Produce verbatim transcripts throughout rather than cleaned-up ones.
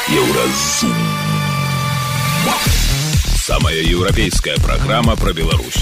Еўразум. Самая еўрапейская праграма пра Беларусь.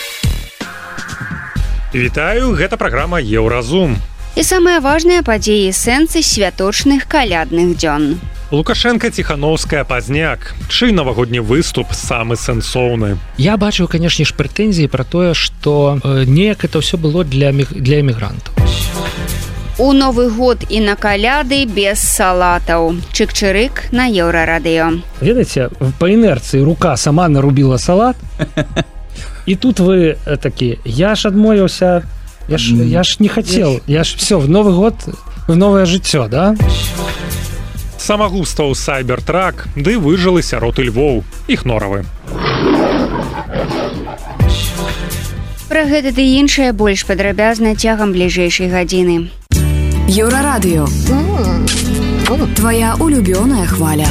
Вітаю, гэта праграма Еўразум. І самыя важныя падзеі сэнсы святочных калядных дзён. Лукашенко, Ціхановская, Пазняк. Чый навагодні выступ самы сэнсоўны? Я бачыў, канешне ж, прэтэнзіі пра тое, што э, неяк это ўсё было для, для эмігрантаў. У Новы год і на каляды без салатаў. Чык-чырык на Еўрарадыё. Ведаеце, па інерцыі рука сама нарубіла салат, і тут вы такі, я ж адмовіўся, я ж, я ж не хацеў, я ж все, в Новы год, в новае жыццё, да? Самагустаў Сайбертрак, ды выжылы сярод Львоў, іх норавы. Пра гэта ды іншае больш падрабязна цягам бліжэйшай гадзіны. Еўрарадыё. Твоя улюбёная хваля.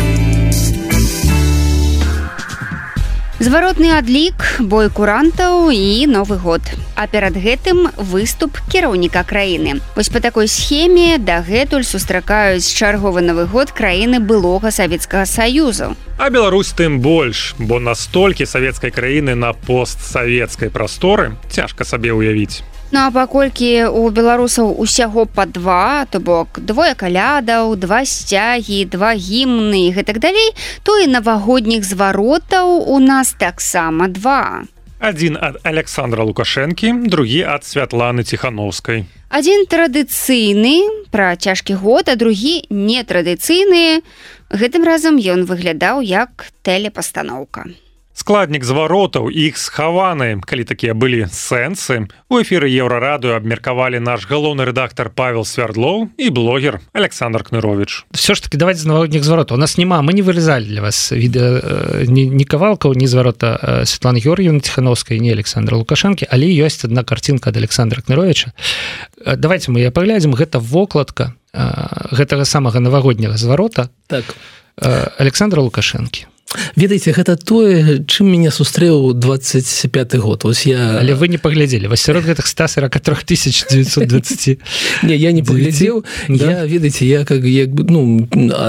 Зваротны адлік, бой курантаў і Новы год. А перад гэтым выступ кіраўніка краіны. Вось па такой схеме дагэтуль сустракаюць чарговы Новы год краіны былога Савецкага Саюзу. А Беларусь тым больш, бо настолькі савецкай краіны на постсавецкай прасторы цяжка сабе ўявіць. Ну а паколькі у беларусаў усяго па два, то бок двое калядаў, два сцягі, два гімны і гэтак далей, то і навагодніх зваротаў у нас таксама два. Адзін ад Александра Лукашэнкі, другі ад Святланы Ціхановскай. Адзін традыцыйны, пра цяжкі год, а другі нетрадыцыйны. Гэтым разам ён выглядаў як тэлепастаноўка. Складнік зваротаў і іх схаваны, калі такія былі сэнсы, у эфіры Еўрарадыё абмеркавалі наш галоўны рэдактар Павел Свярдлоў і блогер Александр Кнырович. Все ж таки давайте з навагодніх зваротаў. У нас няма, мы не вырезали для вас відэа ні, ні кавалкаў, ні зварота Светланы Георгіевны Ціхановскай, ні Александра Лукашэнкі, але ёсць адна карцінка ад Александра Кныровича. Давайте мы яе паглядзім, гэта вокладка гэтага самага навагодняга зварота. Так. Александра Лукашэнкі. Ведаеце, гэта тое, чым мяне сустрэў двадцать пяты год. Ось я... Але вы не паглядзелі. Вось сярод гэтых ста сорок три тысячи девятьсот двадцать. Не, я не паглядзеў. Я, ведаеце, я как як бы, ну,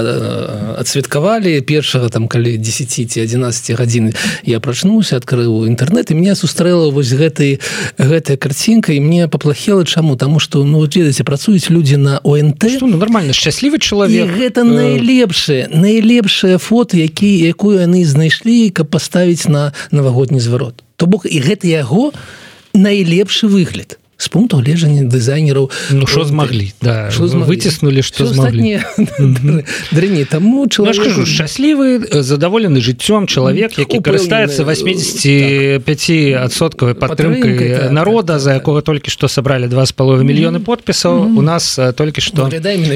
адсвяткавалі першага там калі дзесяці ці адзінаццаці гадзін я прачнуўся, адкрыў інтэрнэт, і мне сустрэла вось гэтай гэтая карцінка, і мне паплахела чаму? Таму што, ну, ведаеце, працуюць людзі на о эн тэ. Што, ну, нормально, шчаслівы чалавек. І гэта найлепшае, найлепшае фота, які, якую яны знайшлі, каб паставіць на навагодні зварот. То бок і гэта яго найлепшы выгляд з пункту гледжання дызайнераў. Ну што змаглі, да, выціснулі, што змаглі. Дрэней, таму чалавек... Ну, я ж кажу, шчаслівы, задаволены жыццём чалавек, які карыстаецца восемьдесят пять адсоткаў падтрымкай народа, за якога толькі што сабралі два з паловай мільёны подпісаў, у нас толькі што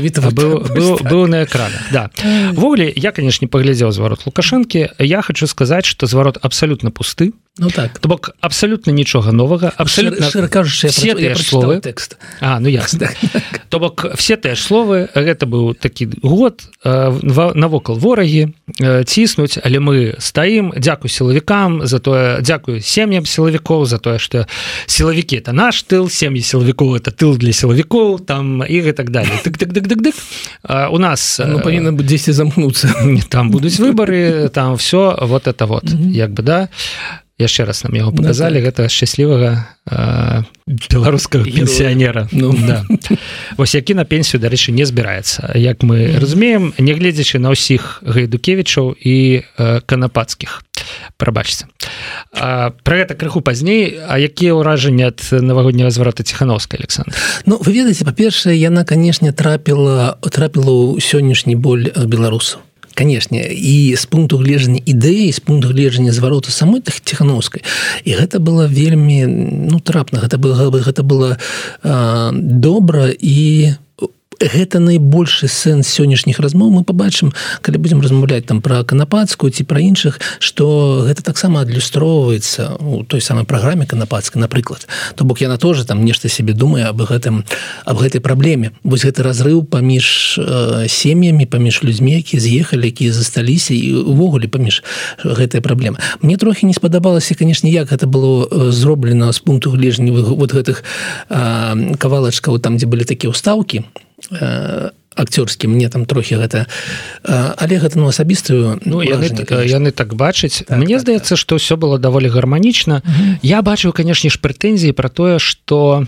быў на экранах. Да. Ввогуле, я, канешне, паглядзеў зварот Лукашэнкі, я хочу сказаць, што зварот абсалютна пусты. Ну так. То бок абсалютна нічога новага, абсалютна шчыра кажучы, все тыя ж словы. Тэкст. А, ну ясна. То бок все тыя ж словы, гэта быў такі год, навокал ворагі ціснуць, але мы стаім, дзякуй сілавікам за тое, дзякуй сем'ям сілавікоў за тое, што сілавікі это наш тыл, сем'і сілавікоў это тыл для сілавікоў, там і гэтак далей. Тык-тык-тык-тык-тык. У нас ну павінна быць дзесьці замкнуцца. Там будуць выбары, там все вот это вот, як бы, да. Яшчэ раз нам яго показалі, гэта шчаслівага э, беларускага пенсіянера. Ну. Да. Вось які на пенсію, дарэчы, не збіраецца. Як мы mm. разумеем, нягледзячы на ўсіх Гайдукевічаў і э, Канапацкіх. Прабачце. А, пра гэта крыху пазней, а якія ўражанні ад навагодняга зварота Ціхановскай, Александр? Ну, вы ведаеце, па-першае, яна, канешне, трапіла, трапіла ў сённяшні боль беларусаў. Канешне, і з пункту гледжання ідэі, з пункту гледжання звароту самой Ціхановскай. І гэта было вельмі, ну, трапна, гэта было, гэта было а, добра, і гэта найбольшы сэнс сённяшніх размоў. Мы пабачым, калі будзем размаўляць там пра Канапацкую ці пра іншых, што гэта таксама адлюстроўваецца у той самай праграме Канапацкай, напрыклад. То бок яна тоже там нешта сябе думае аб гэтым, аб гэтай праблеме. Вось гэты разрыў паміж э, сем'ямі, паміж людзьмі, якія з'ехалі, якія засталіся, і увогуле паміж гэтай праблемы. Мне трохі не спадабалася, канешне, як гэта было зроблена з пункту гледжання вот гэтых э, кавалачкаў, там, дзе былі такія ўстаўкі. акцёрскі мне там трохі гэта але гэта ну асабістую ну, яны, яны так бачаць так, мне так, здаецца так. Што ўсё было даволі гарманічна угу. Я бачыў канешне ж прэтэнзіі пра тое што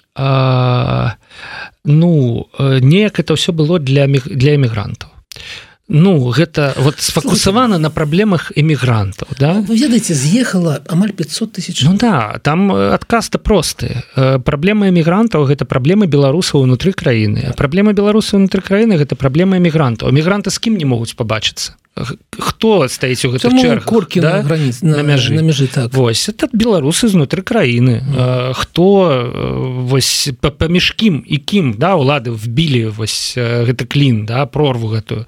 а, ну неяк это ўсё было для для эмігрантаў. Ну гэта вот сфокусавана на праблемах эмігрантаў да? Вы ведаеце з'ехала амаль пятьсот тысяч. Ну да там адказ-то просты праблема эмігрантаў гэта праблемы беларусаў унутры краіны праблема беларусаў унутры краіны гэта праблема эмігрантаў эмігранты з кім не могуць пабачыцца хто стаіць у гэтых чэргах коркі да? на граніц на, на мяжы, на мяжы так. Вось это беларусы знутры краіны mm. хто вось паміж кім і кім да улады вбілі вось гэта клін да прорву гэтую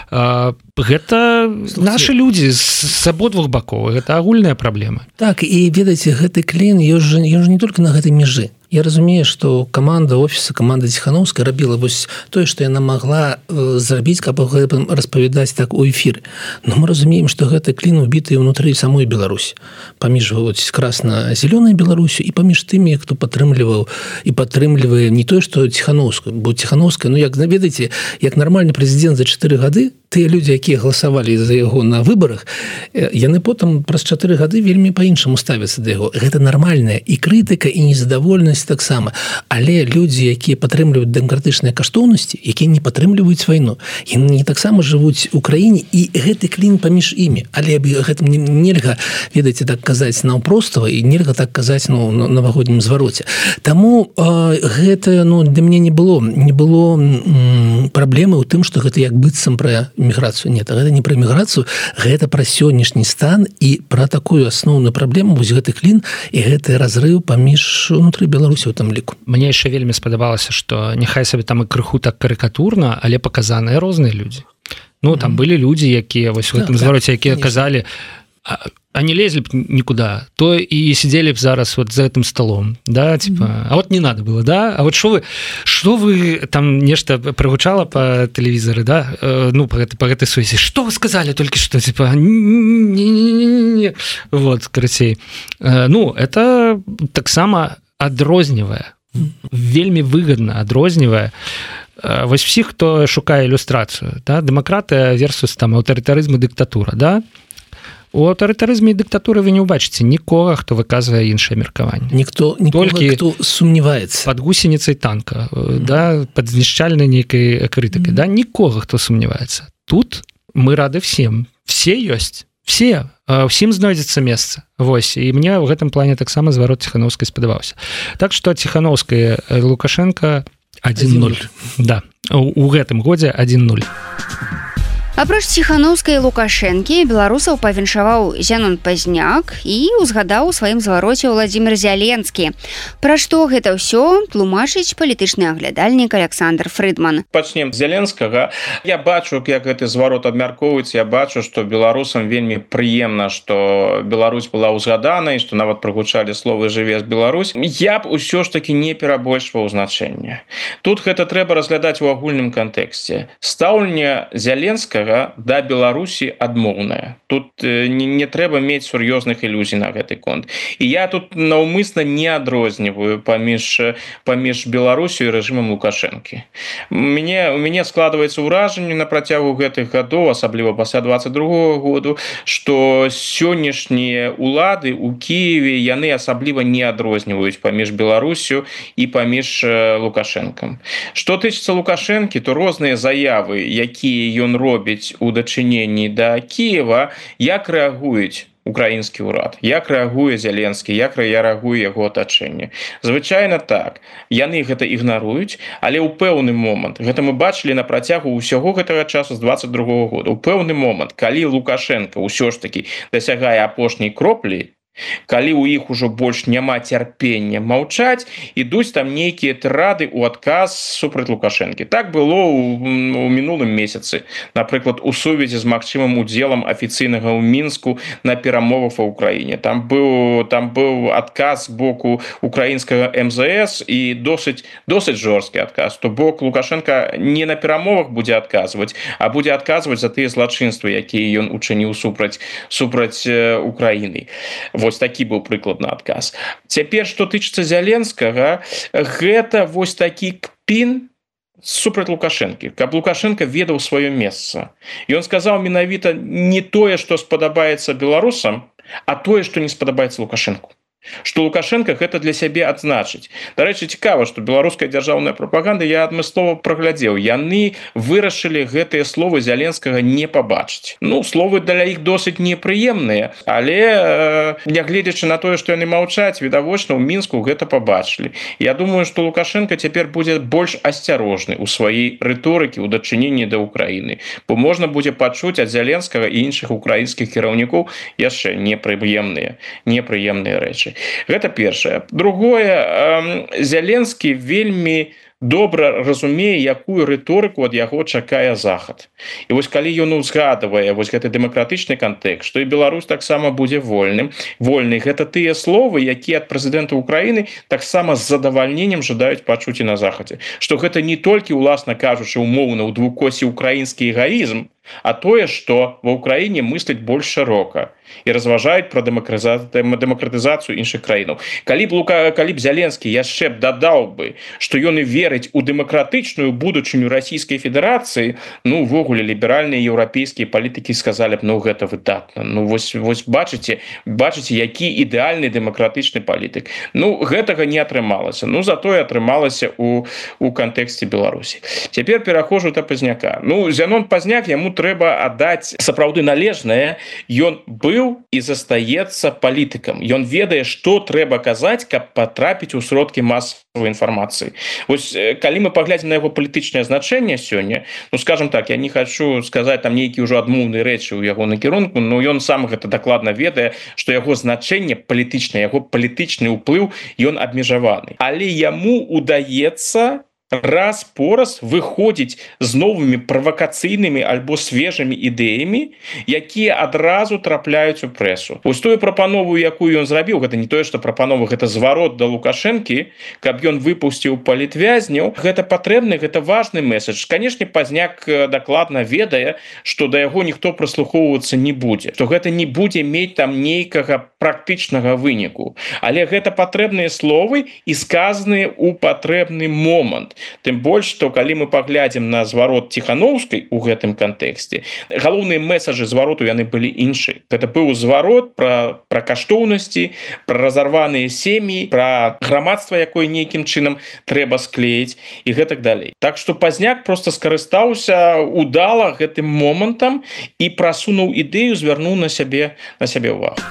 гэта нашы людзі з абодвух бакоў гэта агульная праблема так і ведаеце гэты клін ён жа не только на гэтай мяжы. Я разумею, што каманда офіса, каманда Ціханаўскай рабіла вось тое, што яна магла зрабіць, каб распавядаць так у эфіры. Но мы разумеем, што гэты клін убіты ўнутры самой Беларусі. Паміж красна-зелёнай Беларусю і паміж тымі, хто падтрымліваў і падтрымлівае не тое, што Ціханаўскую, бо Ціханаўская, ну як ведаеце, як нармальны прэзідэнт за чатыры гады, тыя людзі, якія галасавалі за яго на выбарах, яны потым праз чатыры гады вельмі па-іншаму ставяцца да яго. Гэта нармальная і крытыка, і незадаволенасць таксама, але людзі, якія падтрымліваюць дэмакратычныя каштоўнасці, якія не падтрымліваюць вайну, яны не таксама жывуць у краіне і гэты клін паміж імі, але гэтым нельга, ведаеце, так казаць наўпростава і нельга так казаць ну, на навагоднім звароце. Таму э, гэта ну, для мяне не было не было м, праблемы ў тым, што гэта як быццам пра міграцыю. Нет, гэта не пра міграцыю, гэта пра сённяшні стан і пра такую асноўную праблему, вось гэты клін і гэты разрыў паміж унутры Беларусі ў там ліку. Мне яшчэ вельмі спадабалася, што няхай сабе там і крыху так карыкатурна, але паказаныя розныя людзі. Ну, там mm. былі людзі, якія вось у гэтым так, звароце, якія конечно. Казалі, а, а не лезли б никуда, то и сидели бы зараз вот за этим столом, да, типа, mm-hmm. а вот не надо было, да, а вот что вы, что вы там нечто прогучало по телевизору, да, э, ну, по этой, по этой связи, что вы сказали только что, типа, не-не-не-не, вот, короче, э, ну, это так само адрознівае, mm-hmm. вельмі выгодна адрознівае, э, вось всіх, хто шукае ілюстрацыю, да, дэмакратыя versus там аўтарытарызм і дыктатура, да, у аўтарытарызме і дыктатуры вы не ўбачыце нікога, хто выказвае іншае меркаванне. Ніхто, нікога, хто сумніваецца. Пад гусеніцай танка, mm-hmm. да, пад знішчальнай нейкай крытыкай, mm-hmm. да, нікога, хто сумніваецца. Тут мы рады всем. Все ёсць. Все. Усім знойдзецца месца. Вось. І мне ў гэтым плане таксама зварот Ціханаўскай спадабаўся. Так што Ціханаўская Лукашенко адзін нуль. Да. У гэтым годзе адзін нуль. Апроч Ціханаўскай і Лукашэнкі беларусаў павіншаваў Зянон Пазняк і узгадаў у сваім звароце Владзімір Зяленскі. Пра што гэта ўсё тлумачыць палітычны аглядальнік Александр Фрыдман. Пачнем з Зяленскага. Я бачу, як гэты зварот абмяркоўваецца, я бачу, што беларусам вельмі прыемна, што Беларусь была ўзгадана і што нават прагучалі словы «Жыве з Беларусь». Я б усё ж такі не перабольшваў значэнне. Тут гэта трэба разглядаць у агульным кантэксце. Стаўленне Зяленскага да Беларусі адмоўная. Тут не, не трэба мець сур'ёзных ілюзій на гэты конт. І я тут наўмысна не адрозніваю паміж, паміж Беларусю і рэжымам Лукашэнкі. Мне, у мяне складваецца ўражанне на працягу гэтых гадоў, асабліва пасля дваццаць другога году, што сённяшнія улады ў Кіеве, яны асабліва не адрозніваюць паміж Беларусю і паміж Лукашэнкам. Што тычыцца Лукашэнкі, то розныя заявы, якія ён робіць у дачыненні да Кіева, як рэагуюць украінскі ўрад, як рэагуе Зяленскі, як рэагуе яго атачэнне. Звычайна так, яны гэта ігнаруюць, але ў пэўны момант, гэта мы бачылі на працягу ўсяго гэтага часу з дваццаць другога года, у пэўны момант, калі Лукашенко ўсё ж такі дасягае апошняй кроплі, калі ў іх ужо больш няма цярпення маўчаць, ідуць там нейкія тырады ў адказ супраць Лукашэнкі. Так было ў, ў мінулым месяцы, напрыклад, у сувязі з магчымым удзелам афіцыйнага ў Мінску на перамовах ва ўкраіне. Там быў, там быў адказ з боку украінскага эм зэ эс і досыць, досыць жорсткі адказ. То бок Лукашенко не на перамовах будзе адказваць, а будзе адказваць за тыя злачынствы, якія ён учыніў супраць, супраць Украіны. Вось такі быў прыкладны адказ. Цяпер, што тычыцца Зяленскага, гэта вось такі кпін супраць Лукашэнкі, каб Лукашенко ведаў сваё месца. І ён сказаў менавіта не тое, што спадабаецца беларусам, а тое, што не спадабаецца Лукашенку. Што Лукашенко гэта для сябе адзначыць. Дарэчы, цікава, што беларуская дзяржаўная прапаганда, я адмыслова праглядзеў, яны вырашылі гэтыя словы Зяленскага не пабачыць. Ну, словы для іх досыць непрыемныя, але э, нягледзячы на тое, што яны маўчаць, відавочна ў Мінску гэта пабачылі. Я думаю, што Лукашенко цяпер будзе больш асцярожны ў сваёй рыторыкі ў дачыненні да Украіны, бо можна будзе пачуць ад Зяленскага і іншых украінскіх кіраўнікоў яшчэ непрыемныя, непрыемныя рэчы. Гэта першае. Другое, Зяленскі вельмі добра разумее, якую рыторыку ад яго чакае Захад. І вось калі ён узгадывае вось гэты дэмакратычны кантэкст, што і Беларусь таксама будзе вольным, вольны, гэта тыя словы, якія ад прэзідэнта Украіны таксама з задавальненнем жадаюць пачуць і на Захадзе. Што гэта не толькі, уласна кажучы, умоўна ў двукосі украінскі эгаізм, а тое, што ва ўкраіне мысляць больш шырока і разважаюць пра дэмакратызацыю іншых краінаў. Калі б Лука, калі б Зяленскі яшчэ б дадаў бы, што ён і верыць у дэмакратычную будучыню Расійскай Федэрацыі, ну, увогуле, ліберальныя еўрапейскія палітыкі сказалі б, ну, гэта выдатна. Ну, вось, вось бачыце, бачыце, які ідэальны дэмакратычны палітык. Ну, гэтага не атрымалася. Ну, затое атрымалася у, у кантэксце Беларусі. Цяпер перахожу да Пазняка. Ну, Зянон Пазняк, яму трэба аддаць сапраўды належнае, ён быў і застаецца палітыкам. Ён ведае, што трэба казаць, каб патрапіць у сродкі масавай інфармацыі. Вось калі мы паглядзім на яго палітычнае значэнне сёння, ну скажам так, я не хочу сказаць там нейкія ўжо адмоўныя рэчы ў яго накірунку, но ён сам гэта дакладна ведае, што яго значэнне палітычнае, яго палітычны ўплыў, ён абмежаваны. Але яму удаецца раз по раз выходзіць з новымі правакацыйнымі альбо свежымі ідэямі, якія адразу трапляюць у прэсу. Вось тую прапанову, якую ён зрабіў, гэта не тое, што прапанова, гэта зварот да Лукашэнкі, каб ён выпусціў палітвязняў, гэта патрэбны, гэта важны месседж. Канешне, Пазняк дакладна ведае, што да яго ніхто прыслухоўвацца не будзе, што гэта не будзе мець там нейкага практычнага выніку. Але гэта патрэбныя словы і сказаныя ў патрэбны момант. Тым больш, што калі мы паглядзім на зварот Ціхановскай у гэтым кантэксце, галоўныя месаджы звароту яны былі іншыя. Гэта быў зварот пра, пра каштоўнасці, пра разарваныя сем'і, пра грамадства, якое нейкім чынам трэба склеіць і гэтак далей. Так што Пазняк проста скарыстаўся удала гэтым момантам і прасунуў ідэю, звярнуў на сябе, на сябе ўвагу.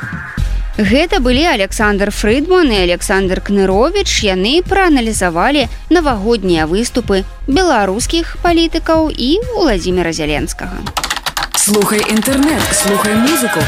Гэта былі Александр Фрыдман і Александр Кныровіч. Яны прааналізавалі навагоднія выступы беларускіх палітыкаў і Уладзіміра Зяленскага. Слухай інтэрнэт, слухай музыку.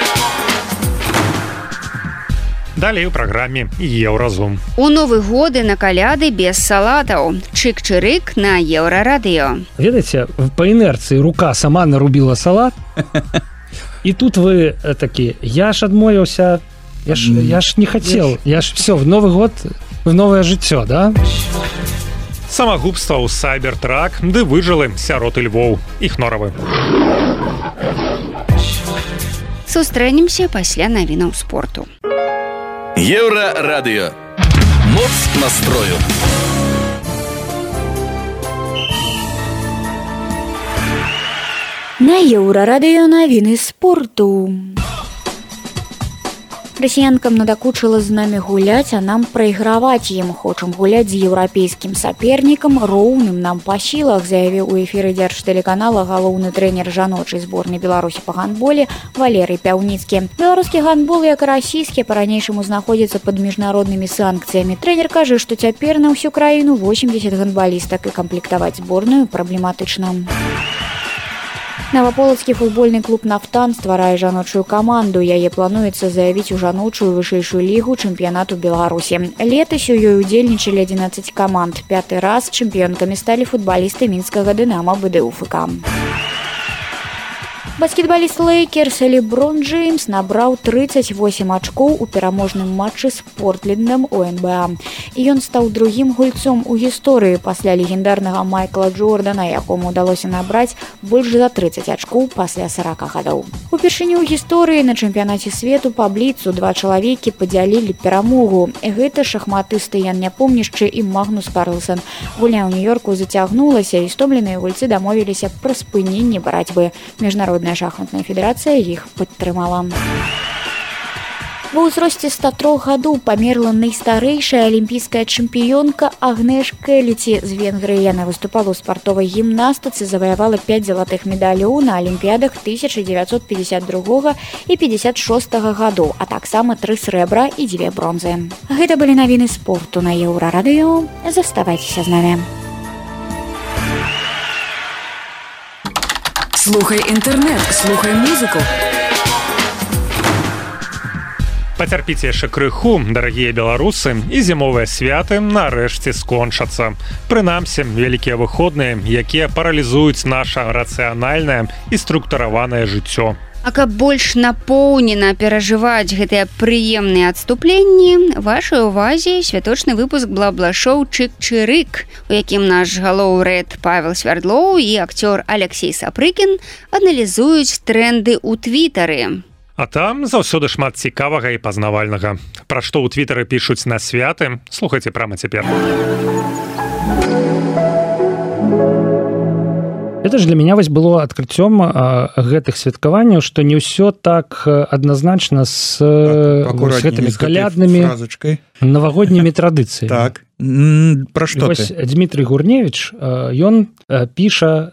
Далей у праграме Еўразум. У Новы годы на каляды без салатаў. Чык-чырык на Еўрарадыё. Ведаеце, па інерцыі рука сама нарубіла салат. И тут вы такие, я ж адмовіўся, я ж, я ж не хотел, я ж все, в Новый год, в новое жыццё, да? Самагубства ў Сайбертрак, ды выжылы сяроты Львоў, іх норавы. Сустрэнемся пасля навінаў спорту. Еўрарадыё. Моц настрою. На Еўрарадыё навіны спорту. Расіянкам надакучыла з намі гуляць, а нам прайграваць ім. Хочам гуляць з еўрапейскім сапернікам, роўным нам па сілах, заявіў у эфіры дзяржтэлеканала галоўны трэнер жаночай зборнай Беларусі па гандболе Валерый Пяўніцкі. Беларускі гандбол, як і расійскі, па-ранейшаму знаходзіцца пад міжнароднымі санкцыямі. Трэнер кажа, што цяпер на ўсю краіну восемьдесят гандбалістак і камплектаваць зборную праблематычна. Новополацкі футбольны клуб «Нафтан» стварае жаночую каманду. Яе плануецца заявіць у жаночую вышэйшую лігу чэмпіянату Беларусі. Летась у ёй удзельнічалі адзінаццаць каманд. Пяты раз чэмпіёнкамі сталі футбалісты мінскага «Дынамо» БДУФК. Баскетбаліст Лейкерс Леброн Джеймс набраў тридцать восемь ачкоў у пераможным матчы з Портлендам у эн бэ а. І ён стаў другім гульцом у гісторыі пасля легендарнага Майкла Джордана, якому ўдалося набраць больш за тридцать ачкоў пасля сорока гадоў. Упершыню ў гісторыі на чэмпіянаце свету па бліцу два чалавекі падзялілі перамогу. Гэта шахматысты Ян Няпомнішчы і Магнус Карлсон. Гульня ў Нью-Йорку зацягнулася, і стомленыя гульцы дамовіліся пра спыненне барацьбы. Міжнародная шахматная федэрацыя іх падтрымала. Ва ўзросце ста трох гадоў памерла найстарэйшая алімпійская чэмпіёнка Агнеш Келіці з Венгрыі. Яна выступала ў спартовай гімнастыцы, заваявала пяць залатых медалёў на алімпіядах тысяча дзевяцьсот пятьдесят другога і пятьдесят шостага гадоў, а таксама тры срэбра і дзве бронзы. Гэта былі навіны спорту на Еўрарадыё. Заставайцеся з намі. Слухай інтэрнэт, слухай музыку. Пацярпіце яшчэ крыху, дарагія беларусы, і зімовыя святы нарэшце скончацца. Прынамсі, вялікія выходныя, якія паралізуюць наша рацыянальнае і структураванае жыццё. А каб больш напоўнена перажываць гэтыя прыемныя адступленні, вашай увазе святочны выпуск бла-бла-шоу «Чык-чырык», у якім наш галоўрэд Павел Свярдлоў і акцёр Алексей Сапрыкін аналізуюць тренды ў твітары. А там заўсёды шмат цікавага і пазнавальнага. Пра што ў твітары пішуць на святы, слухайце прама цяпер. Это ж для меня вось было адкрыццём гэтых святкаванняў, што не ўсё так адназначна з гэтымі каляднымі навагоднімі традыцыямі. Так, пра што ты? Дмітрый Гурневіч, ён піша,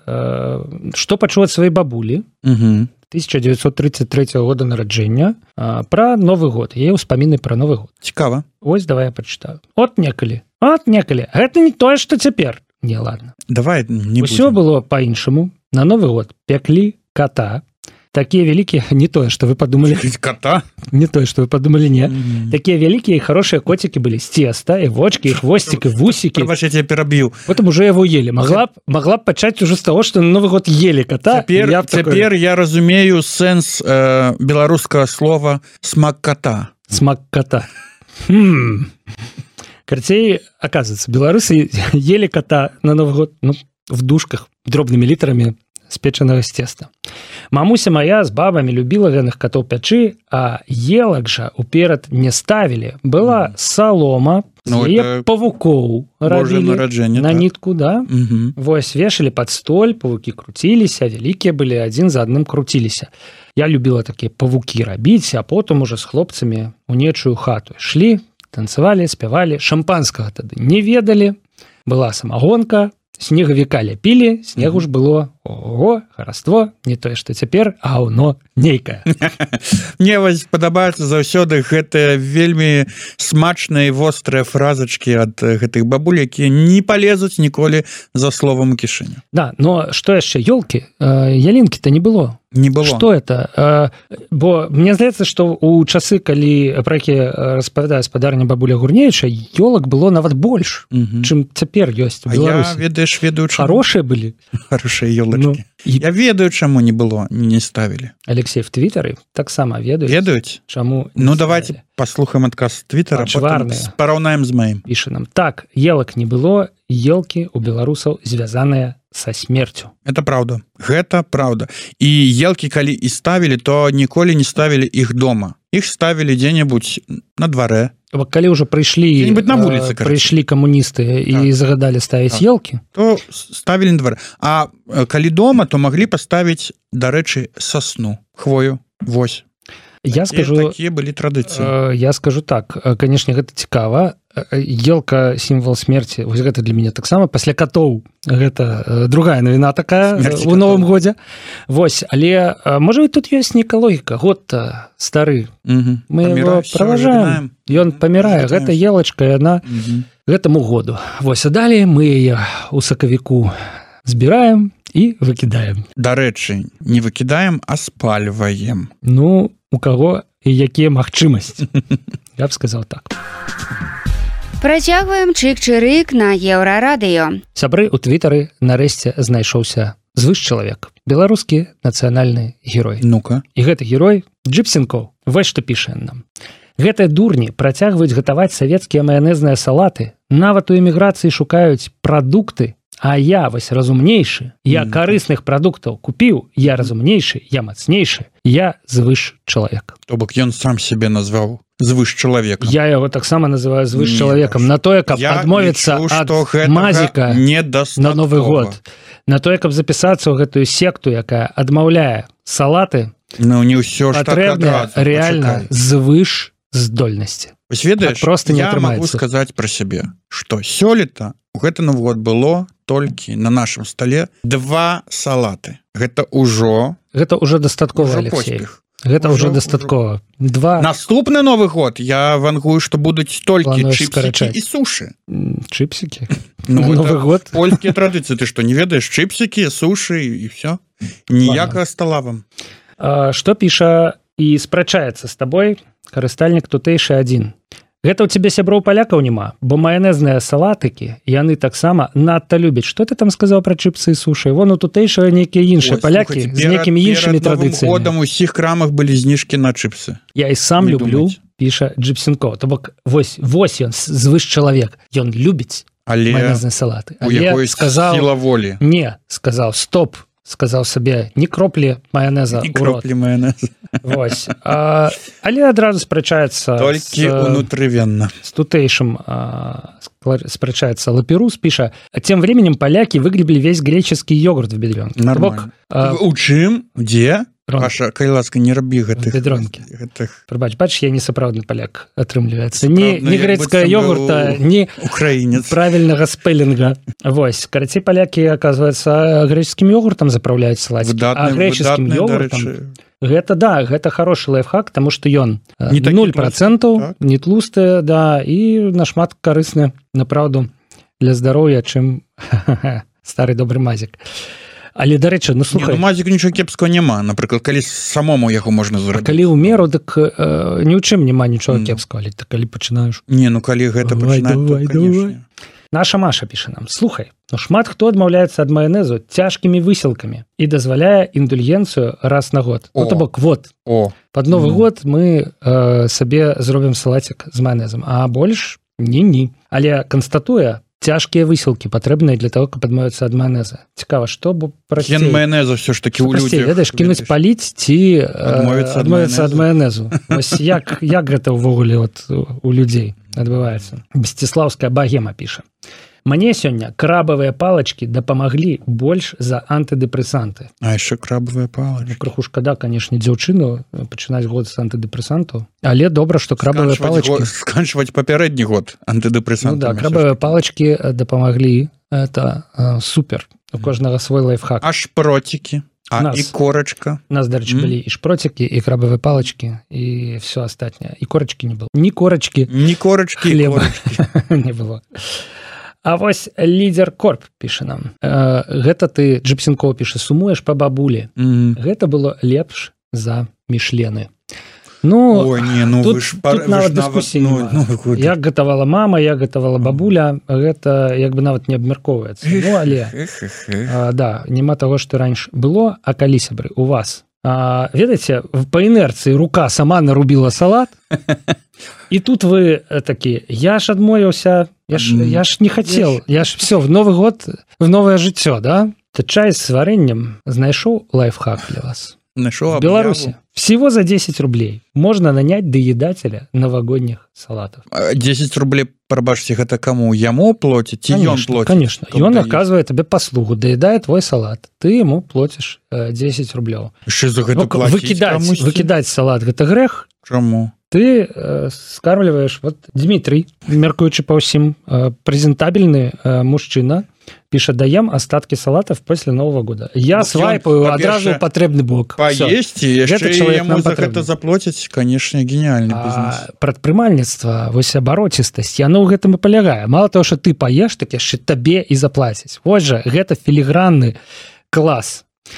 што пачуў ад сваёй бабулі, тысяча девятьсот тридцать третьего года нараджэння, пра Новы год, яе ўспаміны пра Новы год. Цікава. Вось давай я прачытаю. От некалі, от некалі, гэта не тое, што цяпер. Не, ладно. Давай не Усё будем. Было по-іншаму. На Новый год пеклі кота. Такие великие, не то, что вы подумали. Кота? Не то, что вы подумали, не. Mm-hmm. Такие великие и хорошие котики были с теста, и вочки, и хвостик, и вусики. Пробач, я тебя перебью. Потом уже его ели. Могла, могла почать уже с того, что на Новый год ели кота. Теперь я, такой... я разумею сенс э, белорусского слова «смак кота». Смак кота. Хм... Карцей, оказывается, белорусы ели кота на Новый год, ну, в душках, дробными литрами спеченного с теста. Мамуся моя с бабами любила гэных котов пячы, а елак жа уперад не ставили. Была солома, ну, яе павукоў рабілі на так. нітку, да? Угу. Вось, вешали под столь, павукі круціліся, вялікія былі, адзін за адным круціліся. Я любила такія павукі рабіць, а потом уже с хлопцамі у нечую хату ішлі, танцевали, спявали, шампанского тады не ведали, была самогонка, снегавіка ляпілі, снегу ж было ого, хараство, не тое, што цяпер, а оно нейкае. Мне вось падабаецца заўсёды гэтыя вельмі смачныя і вострыя фразачкі ад гэтых бабуль, якія не палезуць ніколі за словам у кішэню. Да, но што яшчэ, ёлкі, ялінкі-то не было. Не было. Что это? Бо мне здаецца, што ў часы, калі пра якія распавядае спадарня бабуля Гурневіча, ёлак было нават больш, угу. чым цяпер ёсць у Беларусі. А я, ведаеш, ведаю, чаму. Хорошыя былі. Хорошыя ёлачкі. Ну, і... Я ведаю, чаму не было, не ставілі. Алексей в твиттары таксама ведаюць. Ведаюць? Чаму Ну, давайте паслухаем адказ твиттара, потом параўнаем з маім. Піша нам. Так, елак не было, елкі у беларусаў звязаныя са смерцю. Это правда. Гэта правда. І елкі, калі і ставілі, то ніколі не ставілі іх дома. Іх ставілі дзе-небудзь на дварэ. Калі ўжо прыйшлі на вуліцы, прыйшлі камуністы так. і загадалі ставіць так. елкі, то ставілі на дварэ. А калі дома, то маглі паставіць, дарэчы, сасну, хвою, вось. Я такие, скажу, такие были традиции. Я скажу так, конечно, гэта цікава. Елка сімвал смерти, вось гэта для мяне таксама. Пасля катоў гэта другая навіна такая смерти у новым годзе. Вось, але можа тут ёсць нейкая логіка. Год-то стары. Угу. Мы его праважаем. Ён памірае. Гэта елачка, яна угу. гэтаму году. Вось, а далей мы яе у сакавіку збіраем і выкідаем. Дарэчы, не выкідаем, а спальваем. Ну, у каго і якія магчымасці. Я б сказаў так. Працягваем чык-чырык на Еўрарадыё. Сябры, у твітары нарэшце знайшоўся звышчалавек. беларускі нацыянальны герой. Ну-ка. І гэты герой Джипсенкоў. Вось што піша нам. Гэтыя дурні працягваюць гатаваць савецкія маянэзныя салаты. Нават у эміграцыі шукаюць прадукты, а я вось разумнейшы. Я карысных прадуктаў купіў, я разумнейшы, я мацнейшы, я звыш чалавек. То бок ён сам себе назваў звыш чалавекам. Я яго таксама называю звыш чалавекам на тое, каб адмовіцца ад мазіка на Новы год. На тое, каб запісацца ў гэтую секту, якая адмаўляе салаты, ну, не ўсё ж патрэбна так реально звыш здольнасці. Вось ведаеш, просто я могу сказаць пра сябе, што сёлета у гэты Новы год было толькі на нашым стале два салаты. Гэта ўжо гэта ўжо дастаткова, Алексей. Гэта ўжо дастаткова. Два. Наступны Новы год я вангую, што будуць толькі чыпсікі і сушы. Чыпсікі? Ну, Новы год? Польскія традыцыі. Ты што, не ведаеш? Чыпсікі, сушы і ўсё. Ніякага стола вам. А, што піша і спрачаецца з табой карыстальнік тутэйшы адзін. Гэта ў цябе сяброў палякаў няма, бо маянэзныя салатыкі яны таксама надта любяць. Што ты там сказаў пра чыпсы і сушы? Вон у тутэйшага нейкія іншыя палякі з нейкімі іншымі традыцыямі. Перад годам у ўсіх крамах былі зніжкі на чыпсы. Я і сам не люблю, думаць. Піша Джипсенкоў. То бок вось, вось ён, звыш чалавек. Ён любіць маянэзныя салаты. Але у якой сказаў, сіла волі. Не, сказаў, стоп. Сказаў сабе, ні кроплі маянеза ў рот. Кроплі маянеза. Вось. А, але адразу спрачаецца... Толькі унутрывенна. С тутэйшым а, спрачаецца Лаперус, піша, тем временем поляки выгребли весь греческий йогурт в бедрёнке. Нормально. А, у чым? Дзе? Паша, кай ласка, не рабі гэтых... Бедронкі. Гэтых... Прабач, бач, я не сапраўдны паляк, атрымліваецца. Ні, ні грэцкая йогурта, ні украінец. Правільнага спеллінга. Вось, карацей, палякі, аказваецца, грэческім йогуртам запраўляюць салатик. Выдатны, а грэческім йогуртам... Гэта, да, гэта хорошы лайфхак, таму што ён нуль процентаў, не тлустыя, да, і нашмат карысны, направду, для здароўя, чым стары добры мазік. Але, дарэчы, ну слухай... Не, ну, мазіку нічого кепского няма, напрыклад, калі самому яго можна зрабіць. Калі ў меру, дык э, ні ў чым няма нічога mm. кепского, але ты калі пачынаеш... Не, ну калі гэта пачынаць, то, конечно. Наша Маша піша нам, слухай, ну шмат хто адмаўляецца ад маянезу цяжкімі высілкамі і дазваляе індульгенцыю раз на год. О. Ну, то бок, вот, О. Пад Новы mm. год мы э, сабе зробім салацік з маянезам, а больш ні-ні. Але канстатуе, цяжкія высілкі патрэбныя для того, каб адмовіцца ад маянеза. Цікава, што бо прасцей. Ген маянезу ўсё ж такі ў людзях. Ведаеш, кінуць паліць ці адмовіцца ад маянезу. Вось як, як гэта ўвогуле от, у людзей адбываецца? Бесціслаўская багема піша. Мне сёння крабавыя палачкі дапамаглі больш за антыдэпрэсанты. А яшчэ крабавыя палачкі. Крыху шкада, канешне, дзяўчыну пачынаць год з антыдэпрэсантаў. Але добра, што крабавыя палачкі... Сканчваць папярэдні год антыдэпрэсантамі. Ну да, крабавыя палачкі дапамаглі. Это а, супер. У кожнага свой лайфхак. А шпроцікі? А нас, і корачка? У нас, дарэчы, былі і шпроцікі, і крабавыя палачкі, і все астатняе. І корачкі не было. Ні корачкі, ні корачкі, хлеба не было. А вось лідер Корп піша нам. Э, гэта ты, Джипсенкоў піша, сумуеш па бабулі. Mm-hmm. Гэта было лепш за мішлены. Ну, Ой, не, ну тут, ж, тут нават дыскусіі ну, ну, як гатавала мама, як гатавала бабуля, гэта як бы нават не абмяркоўваецца. Ну, але, а, да, няма таго, што раньш было, а калі, сябры, у вас. А, ведаеце, па інерцыі рука сама нарубіла салат, і тут вы такі, я ж адмовіўся, я ж, я ж не хацеў, я ж все, в Новы год, в новае жыццё, да? Ты чай з варэннем знайшоў лайфхак для вас. Нашел в Беларуси всего за десять рублей можно нанять доедателя новогодних салатов. десять рублей, пробачьте, это кому? Яму платить? И он платит? Конечно, и он оказывает тебе послугу, доедает твой салат. Ты ему платишь десять рублей. Что за это ну, платить? Выкидать, выкидать салат – это грех. Чему? Ты э, скармливаешь, вот Дмитрий, меркуючи по всем, э, презентабельный э, мужчина, пишет, даем остатки салатов после Нового года. Я ну, свайпаю одразу в потребный бок. Поесть, и еще ему за это заплатить, конечно, гениальный бизнес. А прадпрымальніцтва, вось абарочыстасць, яно ў гэтым і палягае. Мало того, что ты поешь, так яшчэ табе і заплаціць. Вось жа, гэта філігранны клас.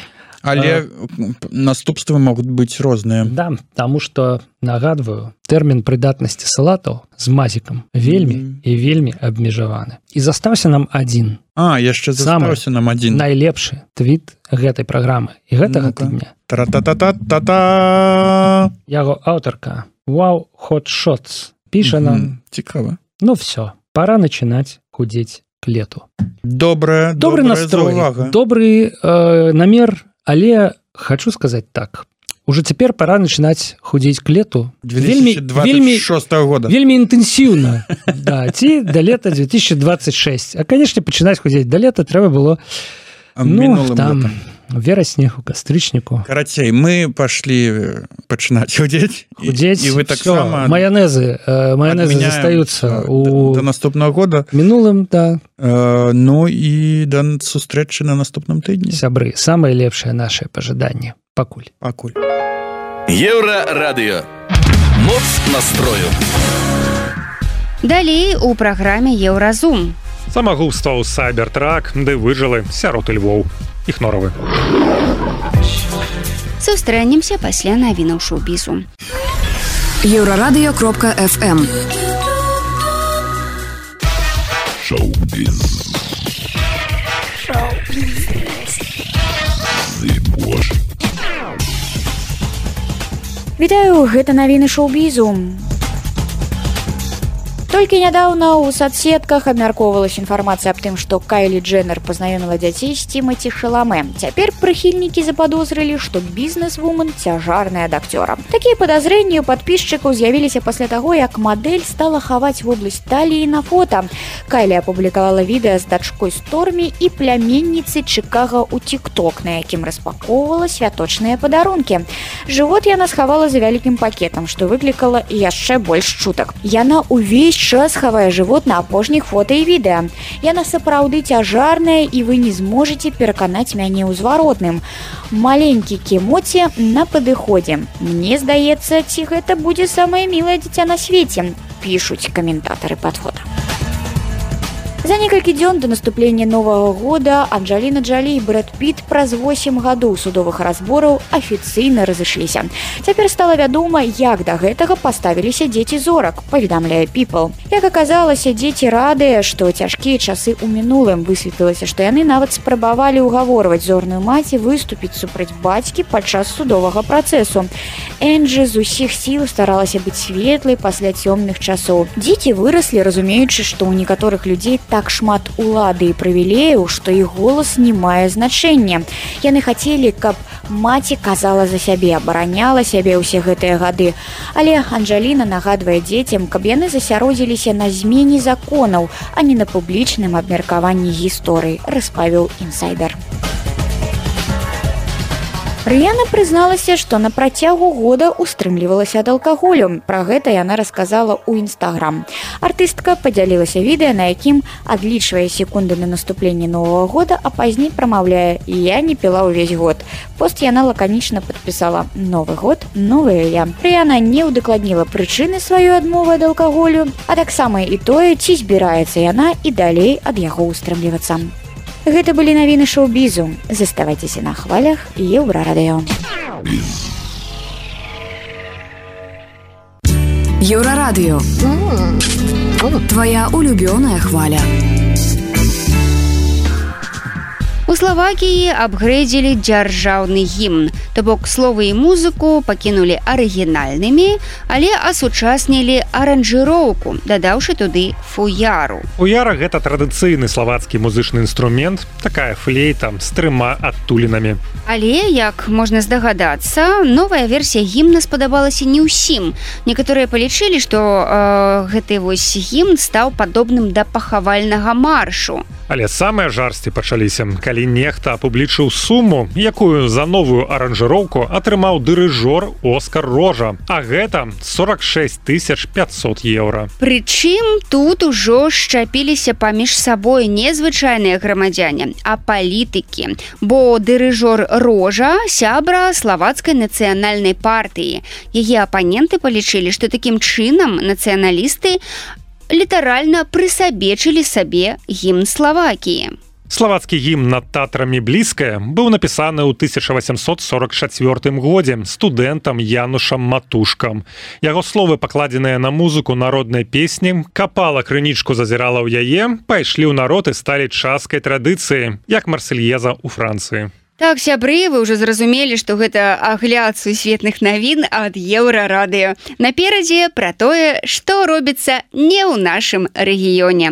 але наступствы могуць быць розныя. Да, таму што нагадваю, тэрмін прыдатнасці салатаў з мазікам вельмі mm. і вельмі абмежаваны. І застаўся нам адзін. А, яшчэ застаўся нам адзін. Найлепшы твіт гэтай праграмы і гэтага ну тыдня. Тра-та-та-та-та-та. Яго аўтарка Wow Hot Shots піша нам. Mm-hmm. Цікава. Ну всё, пора начинать худеть к лету. Добрая, добрый настрой, заувага. Добрый э, намер, але хочу сказать так. Уже теперь пора начинать худеть к лету. две тысячи двадцать шестого года. Вельми интенсивно. Да, идти до лета две тысячи двадцать шестого. А, конечно, начинать худеть до лета треба было, ну, там, в верасні, у кастрычніку. Карацей, мы пошли пачынаць худеть. Худеть, и, и вы так само майонезы, э, майонезы застаются у... до, до наступного года. Минулым, да. Э, ну и до сустрэчы на наступным тыдні. Сябры, самое лепшее наше пожаданне. Пакуль. Пакуль. Еўрарадыё. Моц настрою. Далей у праграме Еўразум. Самагубства ў Сайбертрак, ды выжылы сярод Львоў. Іх норавы. Сустрэнемся пасля навінаў шоу-бізу. Еўрарадыё кропка эф эм. Шоу-біз. Шоу-біз. Зыбож. Вітаю, гэта навіны шоу-бізу. Толькі нядаўна ў соцсетках абмяркоўвалася інфармацыя аб тым, што Кайлі Дженнер пазнаёміла дзяцей з Тімаці Шаламе. Цяпер прыхільнікі западозрылі, што бізнес-вумен цяжарная ад акцёра. Такія падазрэнні ў падпісчыкаў з'явіліся пасля таго, як мадэль стала хаваць вобласць таліі на фота. Кайлі апублікавала відэа з дачкой Стормі і пляменніцай Чыкага ў TikTok, на якім распакоўвала святочныя падарункі. Жывот яна схавала за вялікім пакетам, што выклікала яшчэ больш чутак. Яна ўвесь час хавае жывот на апошніх фота і відэа. Яна сапраўды цяжарная, і вы не зможаце пераканаць мяне ў зваротным. Маленькі кімоті на падыходзе. Мне здаецца, ці гэта будзе самае мілае дзіця на свеце, пішуць каментатары пад фота. За некалькі дзён да наступлення новага года Анджаліна Джолі і Брэд Піт праз восем гадоў судовых разбораў афіцыйна разышліся. Цяпер стала вядома, як да гэтага паставіліся дзеці зорак, паведамляе People. Як аказалася, дзеці радыя, што цяжкія часы ў мінулым. Высветлілася, што яны нават спрабавалі ўгаворваць зорную маці выступіць супраць бацькі падчас судовага працэсу. Энджы з усіх сіл старалася быць светлай пасля цёмных часоў. Дзеці выраслі, разумеючы, што ў некаторых людзей так шмат улады і прывілеяў, што іх голас не мае значэння. Яны хацелі, каб маці казала за сябе, абараняла сябе ўсе гэтыя гады. Але Анджаліна нагадвае дзецям, каб яны засяродзіліся на змене законаў, а не на публічным абмеркаванні гісторый, распавёў інсайдер. Рыяна прызналася, што на працягу года устрымлівалася ад алкаголю. Пра гэта яна расказала ў Інстаграм. Артыстка падзялілася відэа, на якім адлічвае секунды на наступленне новага года, а пазней прамаўляе: «Я не піла ўвесь год». Пост яна лаканічна падпісала: «Новы год, новая я». Рыяна не ўдакладніла прычыны сваёй адмовы ад алкаголю, а таксама і тое, ці збіраецца яна і далей ад яго устрымлівацца. Гэта былі навіны шоу-бізу. Заставайцеся на хвалях Еўрарадыё. Еўрарадыё. Твоя улюбёная хваля. У Славакіі апгрэдзілі дзяржаўны гімн, то бок словы і музыку пакінулі арыгінальнымі, але асучаснілі аранжыроўку, дадаўшы туды фуяру. Фуяра – гэта традыцыйны славацкі музычны інструмент, такая флейта з трыма адтулінамі. Але, як можна здагадацца, новая версія гімна спадабалася не ўсім. Некаторыя палічылі, што э, гэты вось гімн стаў падобным да пахавальнага маршу. Але самыя жарсці пачаліся, калі нехта апублічыў суму, якую за новую аранжыроўку атрымаў дырыжор Оскар Рожа. А гэта сорок шесть тысяч пятьсот еўра. Прычым тут ужо шчапіліся паміж сабой не звычайныя грамадзяне, а палітыкі. Бо дырыжор Рожа – сябра славацкай нацыянальнай партыі. Яе апаненты палічылі, што такім чынам нацыяналісты літаральна прысабечылі сабе гімн Славакіі. Славацкі гімн над татрамі блізкая быў напісаны ў тысяча васемсот сорок чацвёртым годзе студэнтам Янушам Матушкам. Яго словы, пакладзеныя на музыку народнай песні, капала крынічку, зазірала ў яе, пайшлі ў народ і сталі часткай традыцыі, як Марсельеза ў Францыі. Так, сябры, вы ўжо зразумелі, што гэта агляд сусветных навін ад Еўрарадыё. Наперадзе пра тое, што робіцца не ў нашым рэгіёне.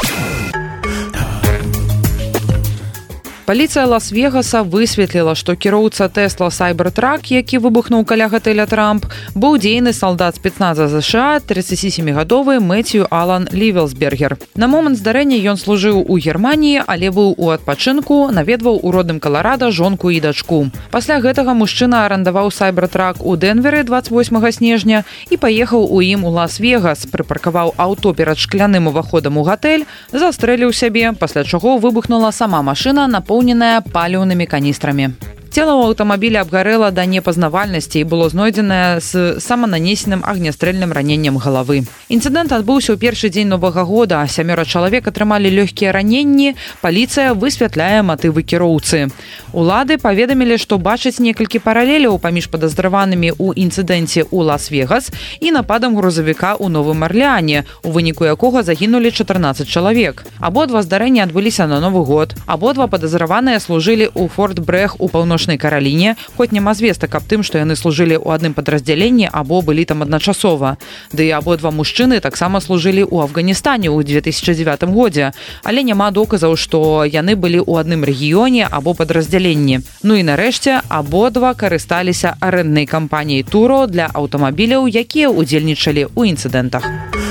Паліцыя Лас-Вегаса высветліла, што кіроўца Tesla Cybertruck, які выбухнуў каля гэтэля Трамп, быў дзейны салдат спецназа ЗША, тридцатисемігадовы Мэтью Алан Лівелсбергер. На момант здарэння ён служыў у Германіі, але быў у адпачынку, наведваў у родным Каларада жонку і дачку. Пасля гэтага мужчына арандаваў Cybertruck у Дэнверы двадцать восьмага снежня і паехаў у ім у Лас-Вегас, прыпаркаваў аўто перад шкляным уваходам у гатэль, застрэліў сябе, пасля чаго выбухнула сама машына, напоўненая паліўнымі каністрамі. Цела ў аўтамабіля абгарэла да непазнавальнасці і было знойдзенае з самананесеным агнястрэльным раненнем галавы. Інцыдэнт адбыўся ў першы дзень Новага года, сямёра чалавек атрымалі лёгкія раненні, паліцыя высвятляе матывы кіроўцы. Улады паведамілі, што бачаць некалькі паралеляў паміж падазраванымі ў інцыдэнце ў Лас-Вегас і нападам грузавіка ў Новым Арлеане, у выніку якога загінулі чатырнаццаць чалавек. Абодва здарэнні адбыліся на Новы год. Абодва падазраваныя служылі ў Форт Брэх у паўночнай Караліне, хоць няма звестак аб тым, што яны служылі ў адным падраздзяленні або былі там адначасова. Ды і абодва мужчыны таксама служылі ў Афганістане ў две тысячы дзевятым годзе, але няма доказаў, што яны былі ў адным рэгіёне або падраздзяленні. Ну і нарэшце, абодва карысталіся арэнднай кампаніяй Туро для аўтамабіляў, якія ўдзельнічалі ў інцыдэнтах.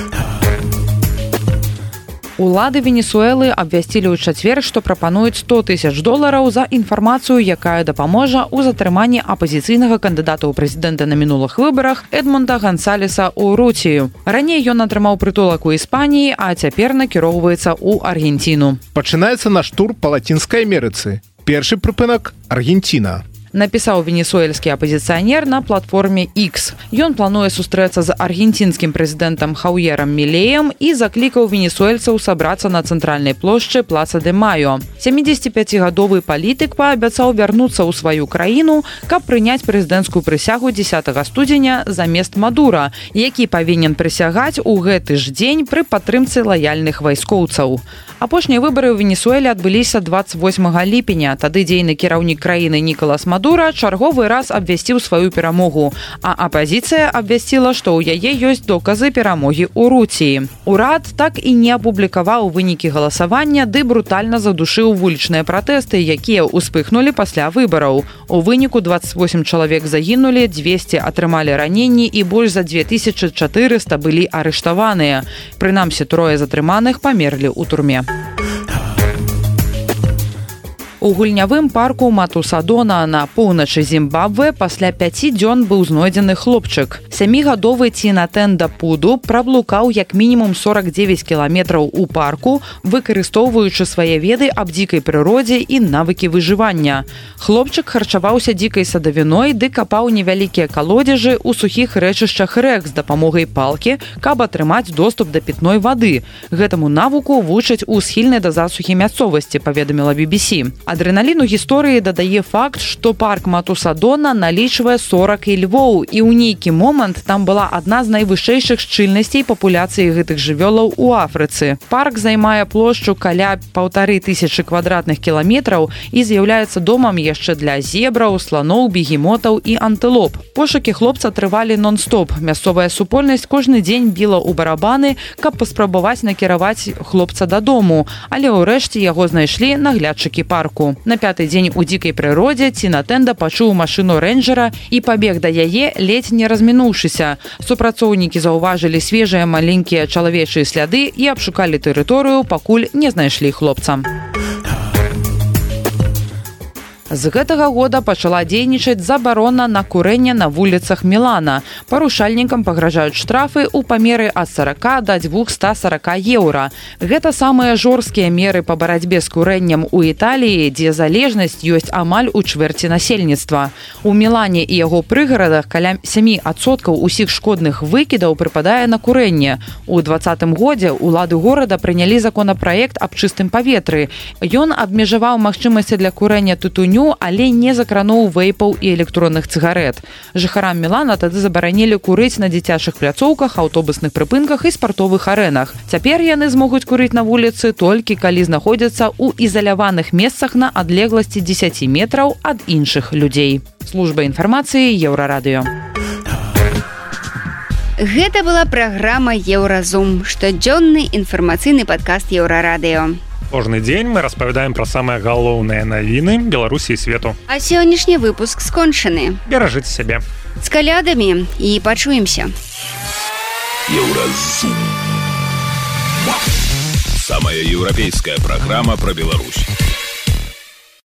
Улады Венесуэлы абвясцілі ў чацвер, што прапануюць сто тысяч долараў за інфармацыю, якая дапаможа ў затрыманні апазіцыйнага кандыдата ў прэзідэнта на мінулых выбарах Эдмунда Гансалеса Урутію. Раней ён атрымаў прытулак у Іспаніі, а цяпер накіроўваецца ў Аргенціну. Пачынаецца наш тур па Лацінскай Амерыцы. Першы прыпынак – Аргенціна. Напісаў венесуэльскі апазіцыянер на платформе X. Ён плануе сустрэцца з аргенцінскім прэзідэнтам Хаўерам Мілеем і заклікаў венесуэльцаў сабрацца на цэнтральнай плошчы Плаца де Майо. сямідзесятіпяцігадовы палітык паабяцаў вярнуцца ў сваю краіну, каб прыняць прэзідэнцкую прысягу дзесятага студзеня замест Мадура, які павінен прысягаць у гэты ж дзень пры падтрымцы лаяльных вайскоўцаў. Апошнія выбары ў Венесуэле адбыліся двадцать восьмага ліпеня. Тады дзейны кіраўнік краіны Нікалас Мадура чарговы раз абвясціў сваю перамогу, а апазіцыя абвясціла, што ў яе ёсць доказы перамогі Урутіі. Урад так і не апублікаваў вынікі галасавання, ды брутальна задушыў вулічныя пратэсты, якія ўспыхнулі пасля выбараў. У выніку двадцать восемь чалавек загінулі, дзвесце атрымалі раненні і больш за две тысячы чатырыста былі арыштаваныя. Прынамсі, трое затрыманых памерлі ў турме. У гульнявым парку Матусадона на поўначы Зімбабве пасля пяці дзён быў знойдзены хлопчык. Сямігадовы Цінатэнда Пуду праблукаў як мінімум сорок девять кіламетраў у парку, выкарыстоўваючы свае веды аб дзікай прыродзе і навыкі выжывання. Хлопчык харчаваўся дзікай садавіной ды капаў невялікія калодзежы ў сухіх рэчышчах рэк з дапамогай палкі, каб атрымаць доступ да пітной вады. Гэтаму навуку вучаць у схільнай да засухі мясцовасці, паведаміла би би сі. Адрэналіну гісторыі дадае факт, што парк Матусадона налічвае сорок львоў, і ў нейкі момант там была адна з найвышэйшых шчыльнасцей папуляцыі гэтых жывёлаў у Афрыцы. Парк займае плошчу каля паўтары тысячы квадратных кіламетраў і з'яўляецца домам яшчэ для зебраў, сланоў, бегемотаў і антылоп. Пошукі хлопца трывалі нон-стоп. Мясцовая супольнасць кожны дзень біла ў барабаны, каб паспрабаваць накіраваць хлопца дадому, але ўрэшце яго знайшлі наглядчыкі парку. На пяты дзень у дзікай прыродзе Цінатэнда пачуў машыну рэйнджера і пабег да яе, ледзь не размінуўшыся. Супрацоўнікі заўважылі свежыя маленькія чалавечыя сляды і абшукалі тэрыторыю, пакуль не знайшлі хлопца. З гэтага года пачала дзейнічаць забарона на курэнне на вуліцах Мілана. Парушальнікам пагражаюць штрафы ў памеры ад сорока да двухсот сорока еўра. Гэта самыя жорсткія меры па барацьбе з курэннем у Італіі, дзе залежнасць ёсць амаль у чвэрці насельніцтва. У Мілане і яго прыгарадах каля сем адсоткаў усіх шкодных выкідаў прыпадае на курэнне. У двадцатым годзе ўлады горада прынялі законапраект аб чыстым паветры. Ён абмежаваў магчымасці для курэння тытуню, але не закрануў вейпаў і электронных цыгарэт. Жыхарам Мілана тады забаранілі курыць на дзіцячых пляцоўках, аўтобусных прыпынках і спартовых арэнах. Цяпер яны змогуць курыць на вуліцы толькі калі знаходзяцца ў ізаляваных месцах на адлегласці дзесяць метраў ад іншых людзей. Служба інфармацыі Еўрарадыё. Гэта была праграма Еўразум, штодзённы інфармацыйны падкаст Еўрарадыё. Кожны дзень мы распавядаем пра самыя галоўныя навіны Беларусі і свету. А сённяшні выпуск скончаны. Беражыце сябе. З калядамі і пачуемся. Еўразум. Самая еўрапейская праграма пра Беларусь.